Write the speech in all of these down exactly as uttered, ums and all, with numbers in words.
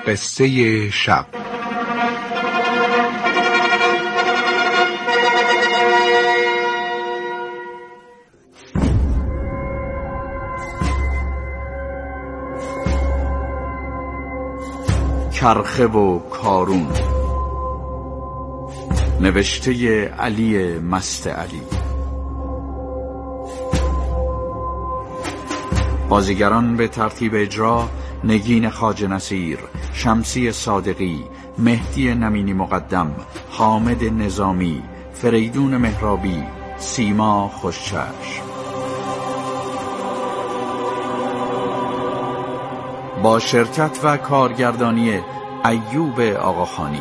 قصه شب. کرخه و کارون، نوشته علی مست علی. بازیگران به ترتیب اجرا: نگین خواجه نصیر، شمسی صادقی، مهدی نمینی مقدم، حامد نظامی، فریدون مهرابی، سیما خوشچشم. با شرکت و کارگردانی ایوب آقاخانی.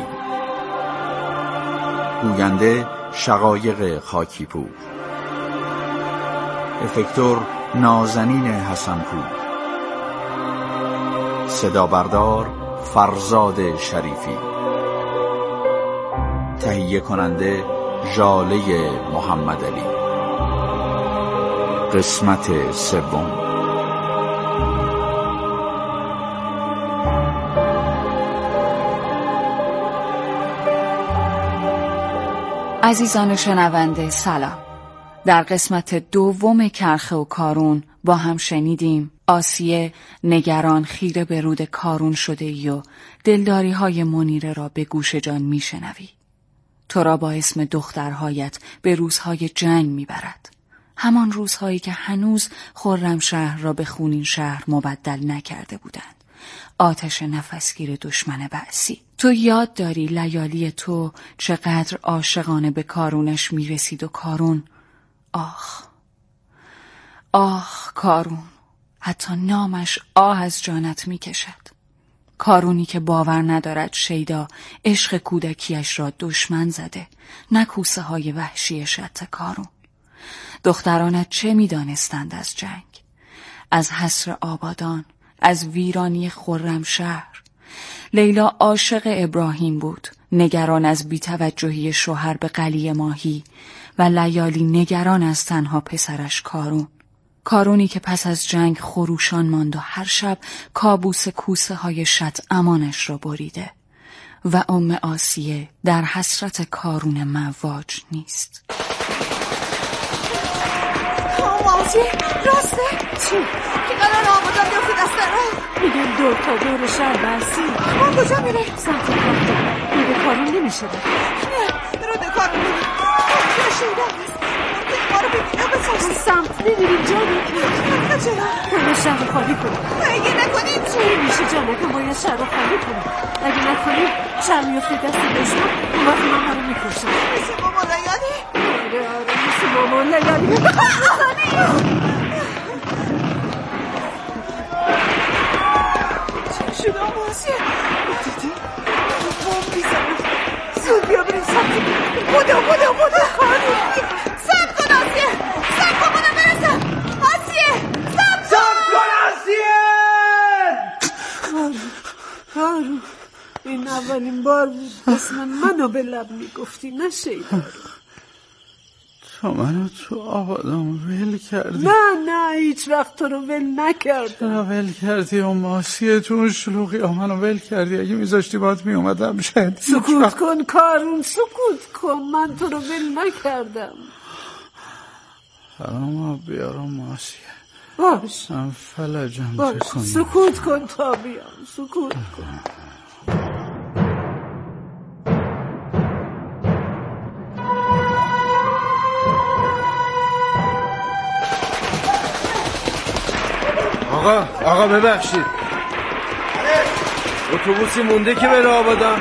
گوینده شقایق خاکیپور. افکتور نازنین حسنپور. صدا بردار فرزاد شریفی. تهیه کننده ژاله محمد علی. قسمت سوم. عزیزان شنونده سلام. در قسمت دوم کرخه و کارون با هم شنیدیم آسیه نگران خیره به رود کارون شده ای و دلداری های منیره را به گوش جان می شنوی. تو را با اسم دخترهایت به روزهای جنگ می برد. همان روزهایی که هنوز خرمشهر را به خونین شهر مبدل نکرده بودند. آتش نفسگیر دشمن بعثی. تو یاد داری لیالی تو چقدر عاشقانه به کارونش می رسید و کارون، آخ آخ کارون، حتی نامش آه از جانت می کشد. کارونی که باور ندارد شیدا عشق کودکیش را دشمن زده، نه کوسه های وحشی شط کارون. دخترانت چه می دانستند از جنگ، از حصر آبادان، از ویرانی خرمشهر. لیلا عاشق ابراهیم بود، نگران از بی‌توجهی شوهر به قلیه ماهی، و لیالی نگران از تنها پسرش کارون. کارونی که پس از جنگ خروشان ماند و هر شب کابوس کوسه های شط امانش را بریده، و ام آسیه در حسرت کارون مواج نیست. ام آسیه راسته؟ چی؟ که قرار آبادان بیافته دست را؟ میگن دور تا دور شهر بسی. ما کجا میره؟ سمت کارون. میره کارون نمیشه ده. نه رو ده کارون میره. که شیده هست. ممکنه ما رو ببینه بسازه. سمت نمیریم جانه که. چرا؟ باید شهر خالی کنیم. اگه نکنیم چی؟ میشه جانه که باید شهر خالی کنیم. اگه نکنیم شهر میافته دست دشمن. اون وقت من رو میکشم. مثل ماما لیالی؟ آره آره مثل ماما لیالی. چه شده آماسیه؟ دیدی؟ بوم بیزنه. زود بیا بریم سمتی. بودا بودا بودا خانم. سب کن آسیه. سب کن بودم برسم. آسیه سب کن. سب کن آسیه. کارو کارو این اولین بار اسم منو به لب میگفتی نه شیدا. تو منو تو آبادان ول کردی. نه نه هیچ وقت تو رو ول نکردم. چرا ول کردی؟ اون ماسیه تو اون شلوغی ها منو ول کردی. اگه میذاشتی باید میومدم شاید. سکوت کن کارون سکوت کن. من تو رو ول نکردم. فرما بیارم ماسیه. باش من فلجم باش تکن. سکوت کن تا بیام. سکوت کن. آقا آقا ببخشید اتوبوسی مونده که بره آبادان.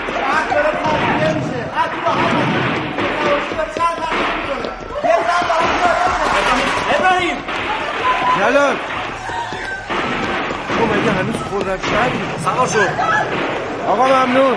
ابراهیم جلال تو مگه هنوز خرمشهری؟ سوار شد. آقا ممنون.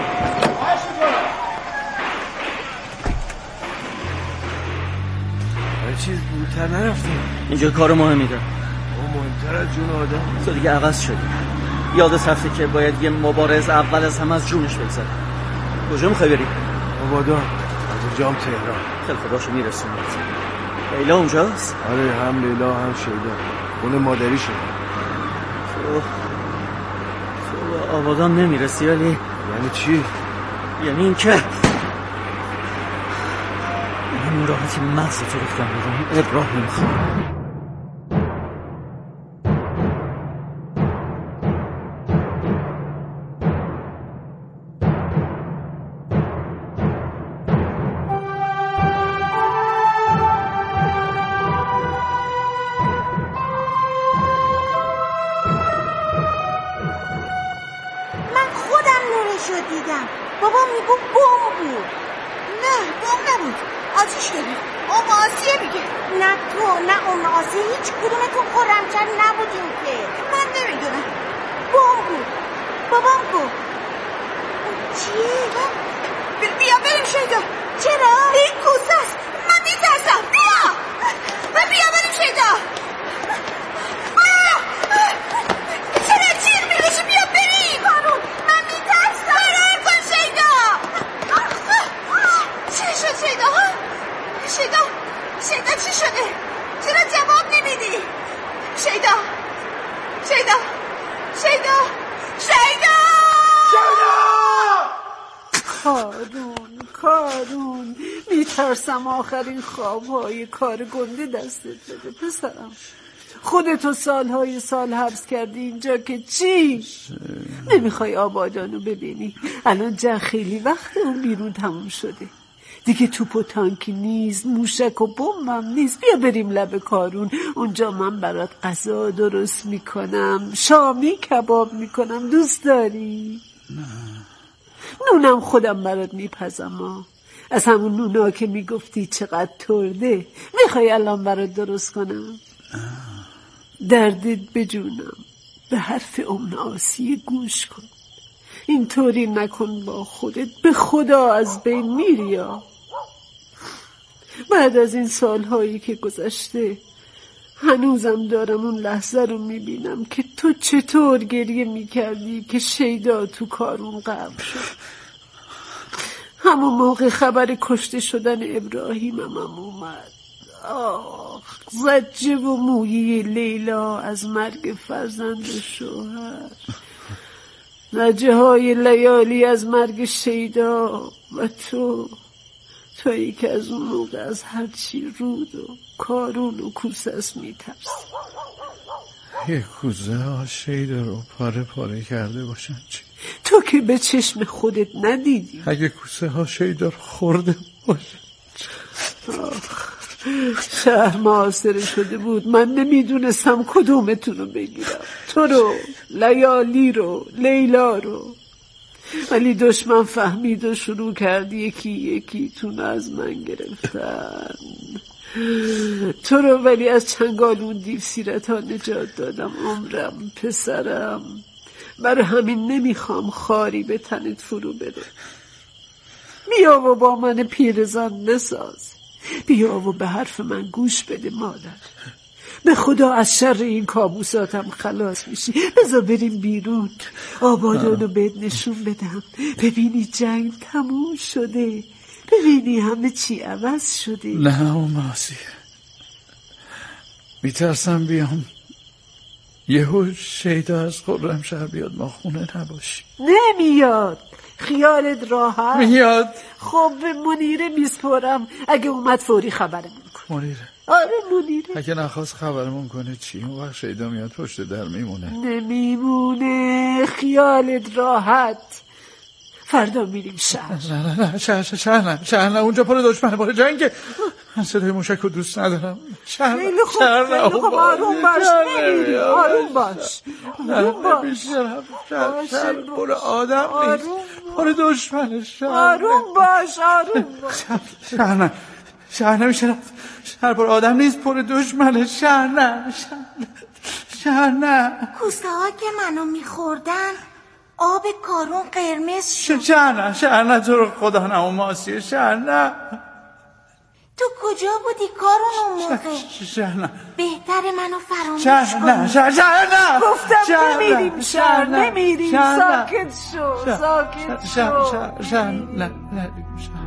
هر چیز بودتر نرفتیم. اینجا کار مهمی دارم. مهمتر از جون آدم. تو دیگه عوض شدی. یاد صفحه که باید یه مبارز اول از همه از جونش بگذره. کجا میخوای بری؟ آبادان. از اینجا هم تهران. خیلی خداشو میرسونید. لیلا اونجاست؟ آره هم لیلا هم شیدا. خونه مادری شد. تو تو به آبادان نمیرسی ولی یعنی چی؟ یعنی این که این راحتی مغز تو ریختم بیرون ابراهیم خان. بابا میگو بمب بود. نه بمب نبود. آتیش داری. اون آسیه میگه. نه تو نه اون آسیه هیچ کدومتون خرمشهر نبودیم که. من نمیدونم. بمب بود. بابام گفت. چیه؟ بیا بریم شیدا. چرا؟ این کوسه است. من میترسم. بیا بیا بریم شیدا. چرا چیر میگوشی؟ بیا بریم کارون. من میترسم. فرار کن شیدا. چی شد شیدا؟ شیدا شیدا چی شده؟ چرا جواب نمیدی؟ شیدا شیدا شیدا شیدا شیدا کارون کارون میترسم آخرین خوابهای کار گنده دستت بده پسرم. خودتو سالهای سال حبس کردی اینجا که چی؟ نمیخوای آبادانو ببینی؟ الان جا خیلی وقت اون بیرون تموم شده دیگه. توپ و تانکی نیست، موشک و بمبم نیست. بیا بریم لب کارون، اونجا من برات غذا درست میکنم، شامی کباب میکنم. دوست داری؟ نه. نونم خودم برات میپزم. از همون نونا که میگفتی چقدر ترده. میخوای الان برات درست کنم؟ دردت بجونم. به حرف ام آسیه گوش کن. اینطوری نکن با خودت. به خدا از بین میری. بعد از این سالهایی که گذشته هنوزم دارم اون لحظه رو میبینم که تو چطور گریه میکردی که شیدا تو کارون غرق شد. همون موقع خبر کشته شدن ابراهیمم هم اومد. آخ زجه و مویی لیلا از مرگ فرزند شوهر، زجه های لیالی از مرگ شیدا و تو تویی که از اون موقع از هرچی رود و کارون و کوسس میترسی. یه کوزه ها شیدا رو پاره پاره کرده باشن چی؟ تو که به چشم خودت ندیدی. اگه کوسه ها شیدا رو خورده باشن. آخ شهر معاصره شده بود. من نمیدونستم کدومتون رو بگیرم، تو رو، لیالی رو، لیلا رو. ولی دشمن فهمید و شروع کرد یکی یکی تون از من گرفتن. تو رو ولی از چنگالون دیو سیرت ها نجات دادم عمرم پسرم. برای همین نمیخوام خاری به تنت فرو بره. بیا و با من پیرزن نساز. بیا و به حرف من گوش بده مادر. به خدا از شر این کابوساتم خلاص میشی. بذار بریم بیرون، آبادانو بهت نشون بدم. ببینی جنگ تموم شده، ببینی همه چی عوض شده. نه اون آسیه میترسم بیام یهو شیدا از خرمشهر بیاد ما خونه نباشی. نمیاد، خیالت راحت میاد. خب به منیره میسپرم، اگه اومد فوری خبرمون کن. منیره؟ آره منیره. اگه نخواست خبرمون کنه چی؟ اون وقت شیدا میاد پشت در میمونه. نمیمونه، خیالت راحت. فردا میریم شهر. نه نه نه شهر شهر نه شهر نه اونجا پر دشمنه، پر جنگه. من صدای موشک رو دوست ندارم. شهر خیلی خوب، شهر خیلی خوب. آروم باش، نمیری. آروم باش، آروم باش. شهر شهر پر آدم نیست، پر دشمنه. شهر آروم باش، آروم باش. شهر نه شهر نمیشه رفت. شهر پر آدم نیست، پر دشمنه. شهر نه شهر نه. کوسه ها که منو میخوردن آب کارون قرمز شد. شهر نه شهر نه تو رو خدا نه اون ماسیه. شهر نه. تو کجا بودی کارون اون موقع؟ شهر نه. بهتر منو فراموش شهر کن. نه شهر شهر نه. گفتم نمیریم شهر، نمیریم. ساکت شو، ساکت شو. شهر شهر شهر نه نه شهر.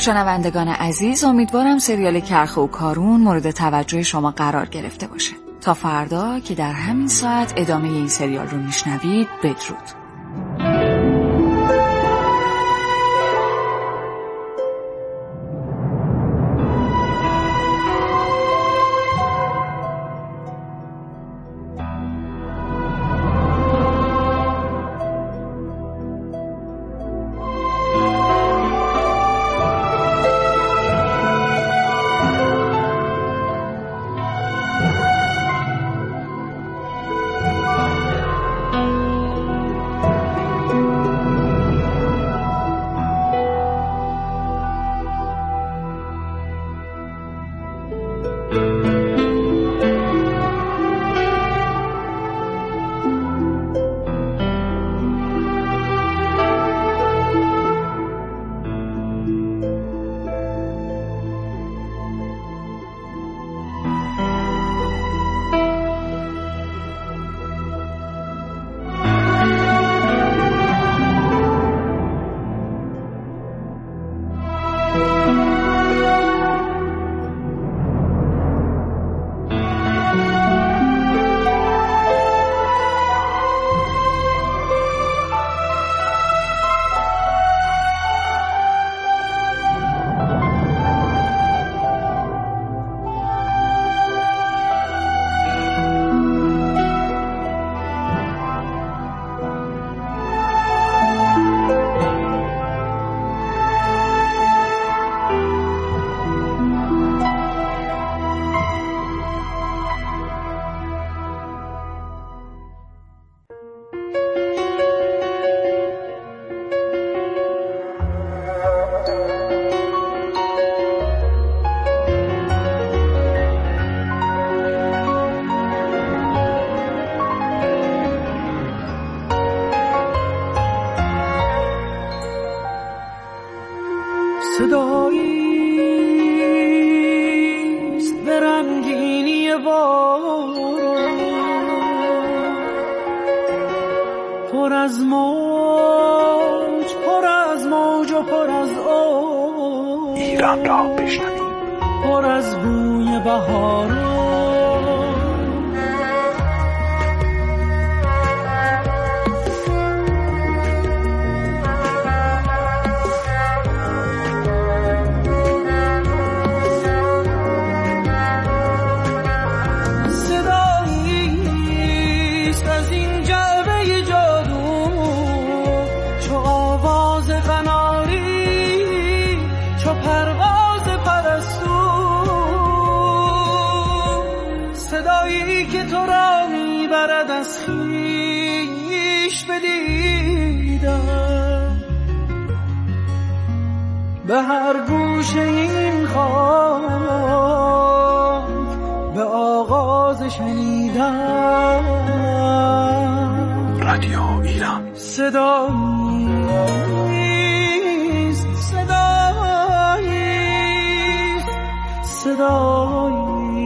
شنوندگان عزیز، امیدوارم سریال کرخه و کارون مورد توجه شما قرار گرفته باشه. تا فردا که در همین ساعت ادامه این سریال رو میشنوید، بدرود. صداییست به رنگینی باران، پر از موج پر از موج و پر از آب، ایران را بشنویم، پر از بوی بهاران. صدایی که تو را میبرد از خویش بدیدم، به هر گوشه این خاک به آغاز شنیدم. رادیو ایران صداییست صداییست صداییست.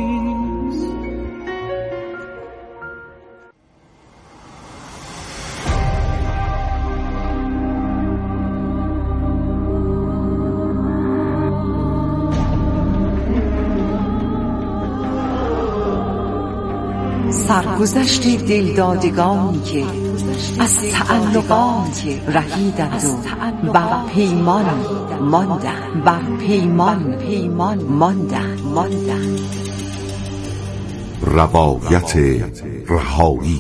سرگذشت دلدادگانی که از تعلقات رهیدند و بر پیمان ماندند، بر پیمان پیمان ماندند ماندند. روایت رهایی.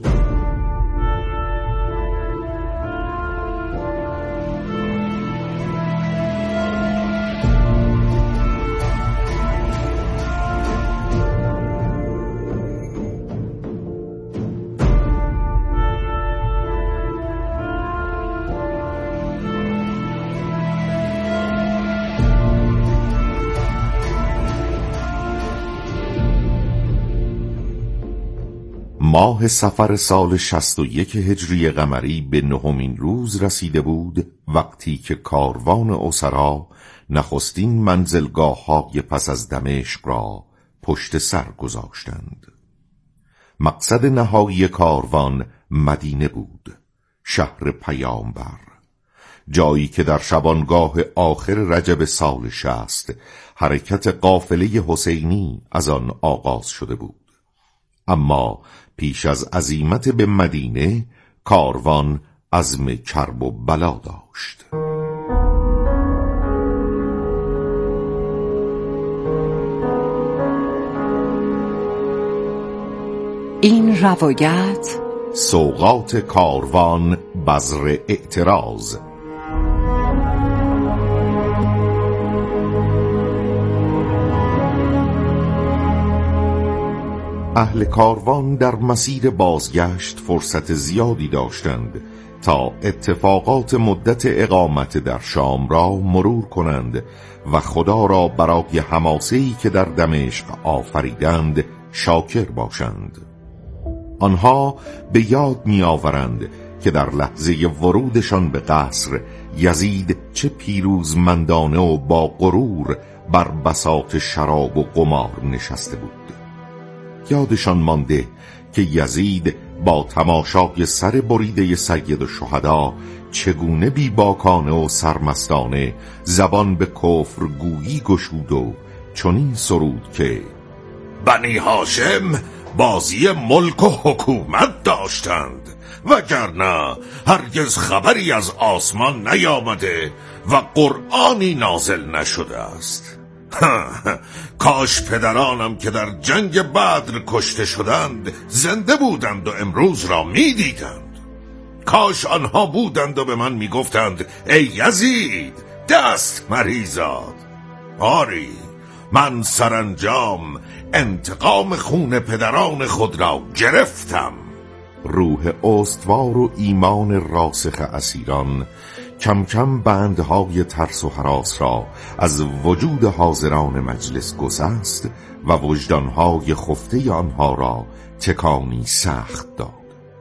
ماه صفر سال شصت و یک هجری قمری به نهمین روز رسیده بود، وقتی که کاروان اسرا نخستین منزلگاه‌های پس از دمشق را پشت سر گذاشتند. مقصد نهایی کاروان مدینه بود، شهر پیامبر، جایی که در شبانگاه آخر رجب سال شصت حرکت قافله حسینی از آن آغاز شده بود. اما پیش از عزیمت به مدینه کاروان عزم کرب و بلا داشت. این روایت سوغات کاروان بذر اعتراض. اهل کاروان در مسیر بازگشت فرصت زیادی داشتند تا اتفاقات مدت اقامت در شام را مرور کنند و خدا را برای حماسه‌ای که در دمشق آفریدند شاکر باشند. آنها به یاد می آورند که در لحظه ورودشان به قصر یزید چه پیروزمندانه و با غرور بر بساط شراب و قمار نشسته بود. یادشان مانده که یزید با تماشای سر بریده سید الشهدا چگونه بیباکانه و سرمستانه زبان به کفر گویی گشود و چنین سرود که بنی هاشم بازی ملک و حکومت داشتند وگرنه هرگز خبری از آسمان نیامده و قرآنی نازل نشده است. کاش پدرانم که در جنگ بدر کشته شدند زنده بودند و امروز را می دیدند. کاش آنها بودند و به من می گفتند ای یزید دست مریزاد. آری من سرانجام انتقام خون پدران خود را گرفتم. روح استوار و ایمان راسخ اسیران کم کم بندهای ترس و هراس را از وجود حاضران مجلس گسست و وجدانهای خفته آنها را تکانی سخت داد.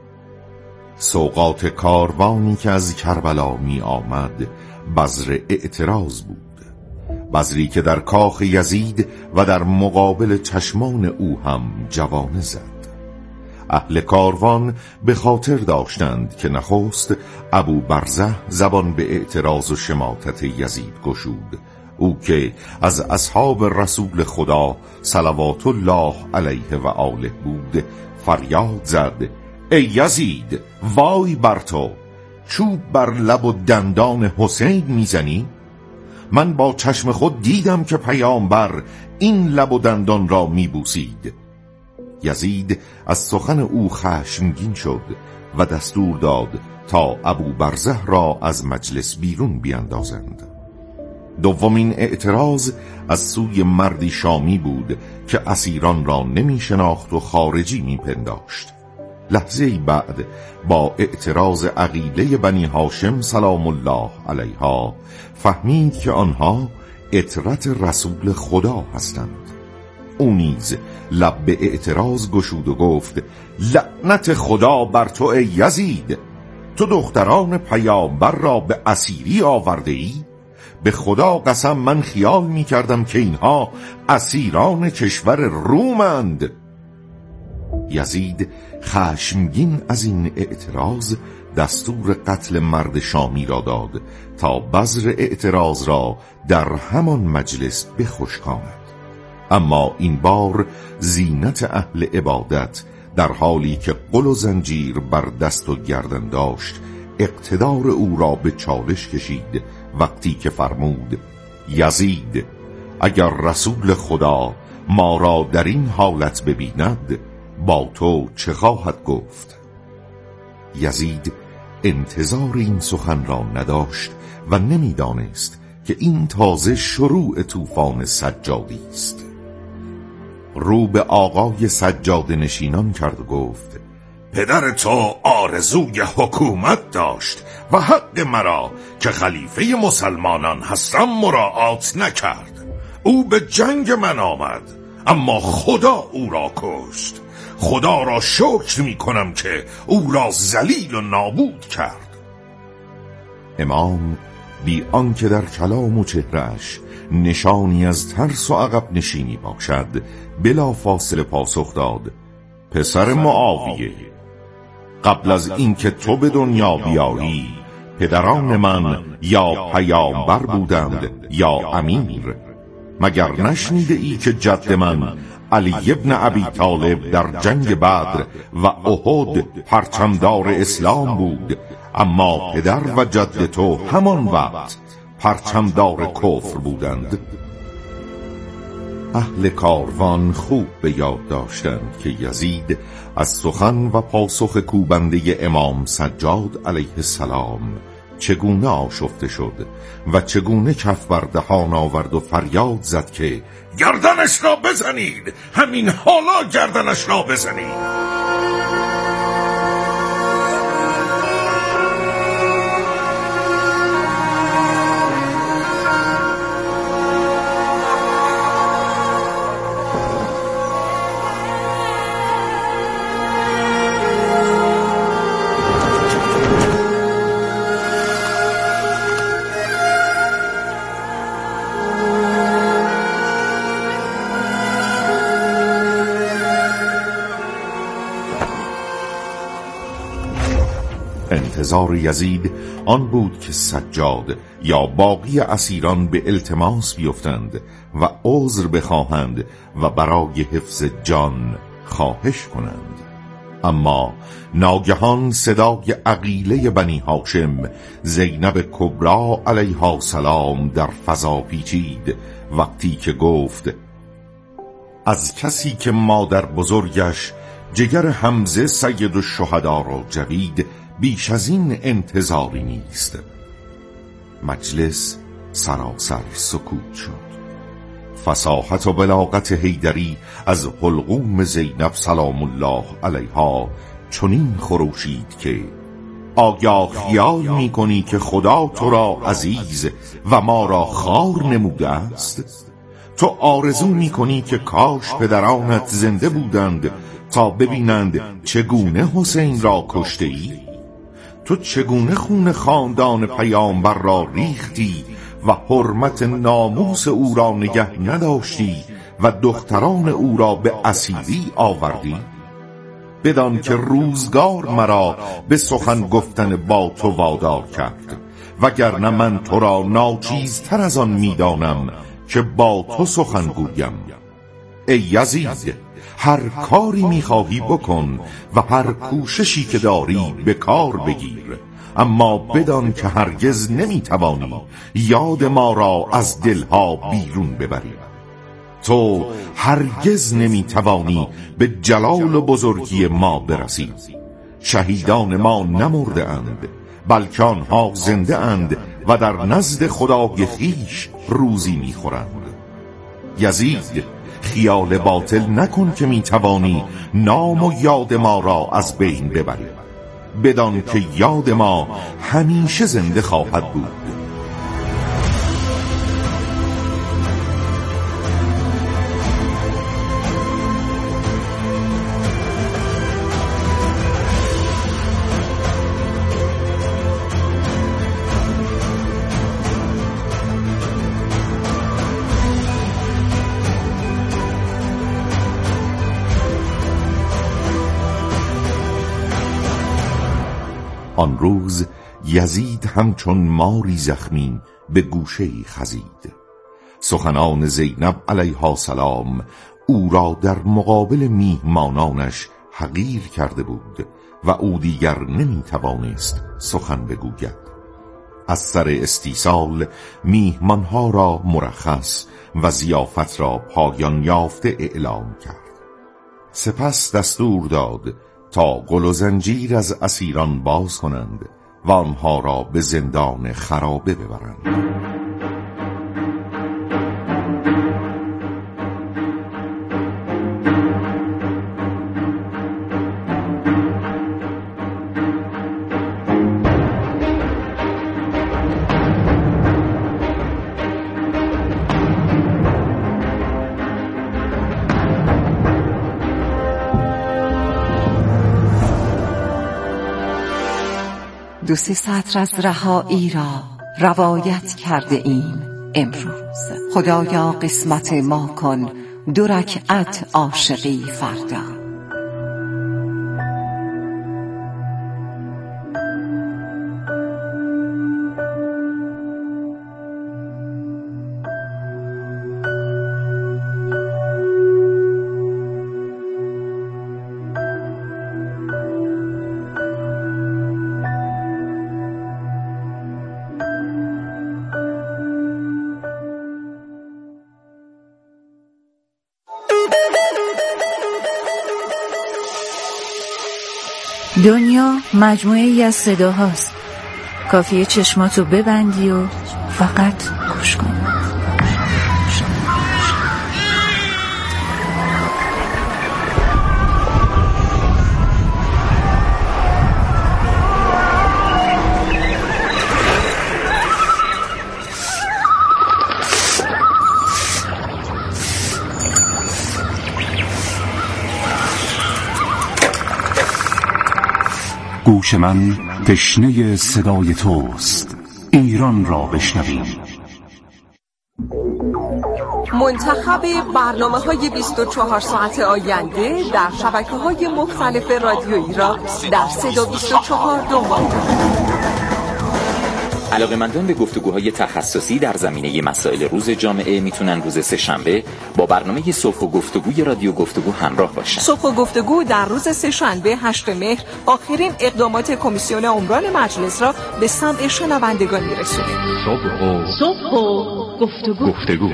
سوغات کاروانی که از کربلا می آمد بذر اعتراض بود، بذری که در کاخ یزید و در مقابل چشمان او هم جوانه زد. اهل کاروان به خاطر داشتند که نخست ابو برزه زبان به اعتراض و شماتت یزید گشود، او که از اصحاب رسول خدا صلوات الله علیه و آله بود، فریاد زد ای یزید وای بر تو، چوب بر لب و دندان حسین میزنی؟ من با چشم خود دیدم که پیامبر این لب و دندان را میبوسید. یزید از سخن او خشمگین شد و دستور داد تا ابو برزه را از مجلس بیرون بیندازند. دومین اعتراض از سوی مردی شامی بود که اسیران را نمی شناخت و خارجی می پنداشت. لحظه‌ای بعد با اعتراض عقیله بنی هاشم سلام الله علیها فهمید که آنها اطرت رسول خدا هستند. او نیز لب به اعتراض گشود و گفت لعنت خدا بر تو ای یزید، تو دختران پیامبر را به اسیری آورده ای؟ به خدا قسم من خیال می کردم که اینها اسیران کشور رومند. یزید خشمگین از این اعتراض دستور قتل مرد شامی را داد تا بذر اعتراض را در همان مجلس بخشکاند. اما این بار زینت اهل عبادت در حالی که قل و زنجیر بر دست و گردن داشت اقتدار او را به چالش کشید وقتی که فرمود یزید اگر رسول خدا ما را در این حالت ببیند با تو چه خواهد گفت؟ یزید انتظار این سخن را نداشت و نمیدانست که این تازه شروع طوفان سجادی است. رو به آقای سجاده نشینان کرد و گفت پدر تو آرزوی حکومت داشت و حق مرا که خلیفه مسلمانان هستم مراعات نکرد. او به جنگ من آمد اما خدا او را کشت. خدا را شکر می کنم که او را ذلیل و نابود کرد. امام بی آنکه در کلام و چهرهش نشانی از ترس و عقب نشینی باشد بلا فاصله پاسخ داد پسر معاویه، قبل از اینکه تو به دنیا بیایی پدران من یا پیامبر بودند یا امیر. مگر نشنیده ای که جد من علی ابن ابی طالب در جنگ بدر و احد پرچمدار اسلام بود، اما پدر و جد تو همان وقت پرچمدار کفر بودند. اهل کاروان خوب به یاد داشتند که یزید از سخن و پاسخ کوبنده امام سجاد علیه السلام چگونه آشفته شد و چگونه کف بر دهان آورد و فریاد زد که گردنش را بزنید، همین حالا گردنش را بزنید. انتظار یزید آن بود که سجاد یا باقی اسیران به التماس بیفتند و عذر بخواهند و برای حفظ جان خواهش کنند. اما ناگهان صدای عقیله بنی هاشم زینب کبرا علیها السلام در فضا پیچید وقتی که گفت از کسی که مادر بزرگش جگر حمزه سید الشهدا را جوید بیش از این انتظاری نیست. مجلس سراسر سکوت شد. فصاحت و بلاغت حیدری از حلقوم زینب سلام الله علیها چنین خروشید که آیا خیال می کنی که خدا تو را عزیز و ما را خوار نموده است؟ تو آرزو می کنی که کاش پدرانت زنده بودند تا ببینند چگونه حسین را کشته ای؟ تو چگونه خون خاندان پیامبر را ریختی و حرمت ناموس او را نگه نداشتی و دختران او را به اسیری آوردی؟ بدان که روزگار مرا به سخن گفتن با تو وادار کرد، وگرنه من تو را ناچیزتر از آن میدانم که با تو سخن گویم. ای یزید، هر کاری میخواهی بکن و هر کوششی که داری به کار بگیر، اما بدان که هرگز نمیتوانی یاد ما را از دلها بیرون ببری. تو هرگز نمیتوانی به جلال و بزرگی ما برسی. شهیدان ما نمرده اند، بلکه آنها زنده اند و در نزد خدای خویش روزی میخورند. یزید، خیال باطل نکن که میتوانی نام و یاد ما را از بین ببری. بدان که یاد ما همیشه زنده خواهد بود. آن روز یزید همچون ماری زخمی به گوشه‌ای خزید. سخنان زینب علیها السلام او را در مقابل میهمانانش حقیر کرده بود و او دیگر نمیتوانست سخن بگوید. از سر استیصال میهمانها را مرخص و ضیافت را پایان یافته اعلام کرد. سپس دستور داد تا گل و زنجیر از اسیران باز کنند و آنها را به زندان خرابه ببرند. دو سه سطر از رهایی را روایت کرده ایم امروز. خدایا قسمت ما کن دو رکعت عاشقی فردا. دنیا مجموعه ای از صداهاست. کافیه چشماتو ببندی و فقط گوش کن. گوش من تشنه صدای توست. ایران را بشنویم. منتخب برنامه‌های بیست و چهار ساعت آینده در شبکه‌های مختلف رادیویی را در صدا بیست و چهار دنبال کنید. علاقه‌مندان به گفتگوهای تخصصی در زمینه مسائل روز جامعه میتونن روز سه‌شنبه با برنامه صبح و گفتگوی رادیو گفتگو همراه باشن. صبح و گفتگو در روز سه‌شنبه هشتم مهر آخرین اقدامات کمیسیون عمران مجلس را به سمع شنوندگان میرسونه. صبح و صبح و گفتگو. گفتگو.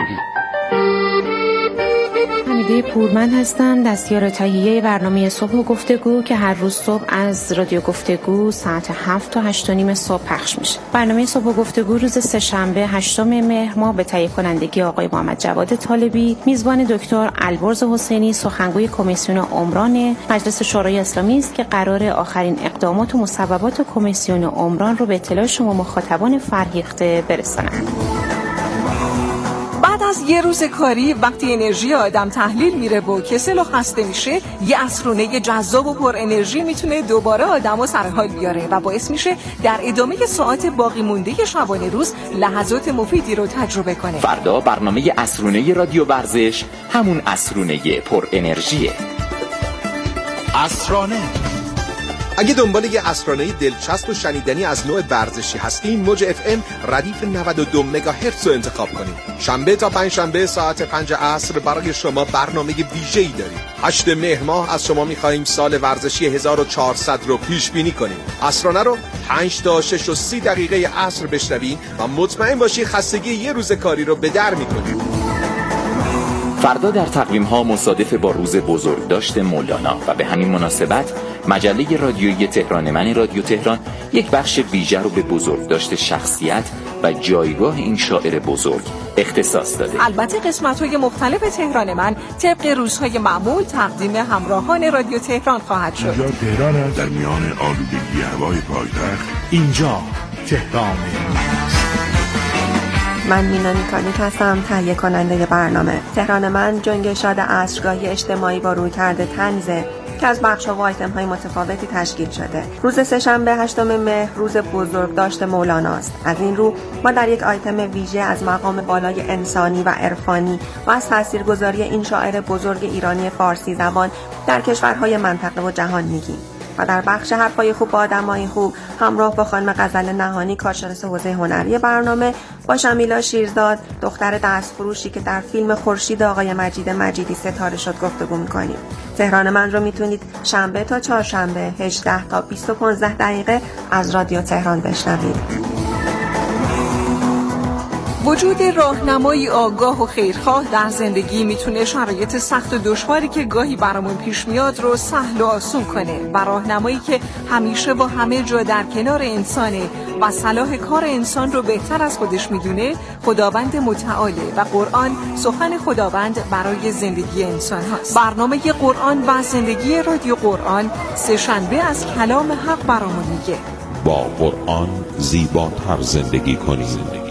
حمیده پورمند هستم، دستیار تهیه برنامه صبح و گفتگو که هر روز صبح از رادیو گفتگو ساعت هفت تا هشت و نیم صبح پخش میشه. برنامه صبح و گفتگو روز سه‌شنبه هشتم مهر ماه به تهیه کنندگی آقای محمد جواد طالبی، میزبان دکتر البرز حسینی، سخنگوی کمیسیون عمران مجلس شورای اسلامی است که قرار آخرین اقدامات و مصوبات کمیسیون عمران رو به اطلاع شما مخاطبان فرهیخته برسانند. بعد از یه روز کاری وقتی انرژی آدم تحلیل میره و کسل و خسته میشه، یه عصرونه جذاب و پر انرژی میتونه دوباره آدمو سر حال بیاره و باعث میشه در ادامه ساعت باقی مونده شبانه روز لحظات مفیدی رو تجربه کنه. فردا برنامه عصرونه رادیو ورزش همون عصرونه پر انرژیه. عصرانه. اگه دنبال یه عصرانه دلچسب و شنیدنی از نوع ورزشی هستین، موج اف ام ردیف نود و دو مگاهرتز رو انتخاب کنید. شنبه تا پنجشنبه ساعت پنج عصر برای شما برنامه ویژه‌ای داریم. هشتم مهر ماه از شما می‌خوایم سال ورزشی هزار و چهارصد رو پیش بینی کنیم. عصرانه رو پنج تا شش و سی دقیقه عصر بشنوین و مطمئن باشی خستگی یه روز کاری رو به در می‌کنید. فردا در تقویم ها مصادف با روز بزرگداشت مولانا و به همین مناسبت مجله رادیویی تهران من رادیو تهران یک بخش ویژه رو به بزرگداشت شخصیت و جایگاه این شاعر بزرگ اختصاص داده. البته قسمت‌های مختلف تهران من طبق روزهای معمول تقدیم همراهان رادیو تهران خواهد شد. اینجا تهران است. در میان آلودگی هوای پایتخت اینجا تهران است. من مینا نیکانیک هستم، تهیه کننده برنامه. تهران من جنگشاد عصرگاهی اجتماعی با رویکرد طنزه که از بخش‌ها و آیتم‌های متفاوتی تشکیل شده. روز سه‌شنبه هشتم مهر روز بزرگداشت مولاناست. از این رو ما در یک آیتم ویژه از مقام بالای انسانی و عرفانی و از تاثیرگذاری این شاعر بزرگ ایرانی فارسی زبان در کشورهای منطقه و جهان میگیم. و در بخش حرفای خوب با آدمای خوب همراه با خانم غزل نهانی، کارشناس حوزه هنری برنامه، با شمیلا شیرزاد، دختر دستفروشی که در فیلم خورشید آقای مجید مجیدی ستاره شد گفتگو می‌کنیم. تهران من رو میتونید شنبه تا چهارشنبه هجده تا بیست و پنج دقیقه از رادیو تهران بشنوید. وجود راهنمایی آگاه و خیرخواه در زندگی میتونه شرایط سخت و دشواری که گاهی برامون پیش میاد رو سهل و آسون کنه و راهنمایی که همیشه با همه جا در کنار انسانه و صلاح کار انسان رو بهتر از خودش میدونه خداوند متعاله و قرآن سخن خداوند برای زندگی انسان هاست. برنامه قرآن و زندگی رادیو قرآن سه شنبه از کلام حق برامون میگه با قرآن زیباتر زندگی کنید.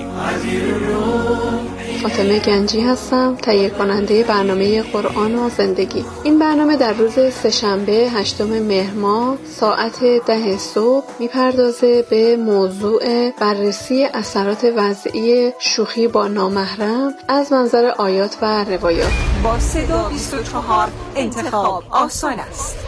فاطمه گنجی هستم، تهیه کننده برنامه قرآن و زندگی. این برنامه در روز سه‌شنبه هشتم مهر ماه ساعت ده صبح میپردازه به موضوع بررسی اثرات وضعی شوخی با نامحرم از منظر آیات و روایات. با صدا بیست و چهار انتخاب آسان است.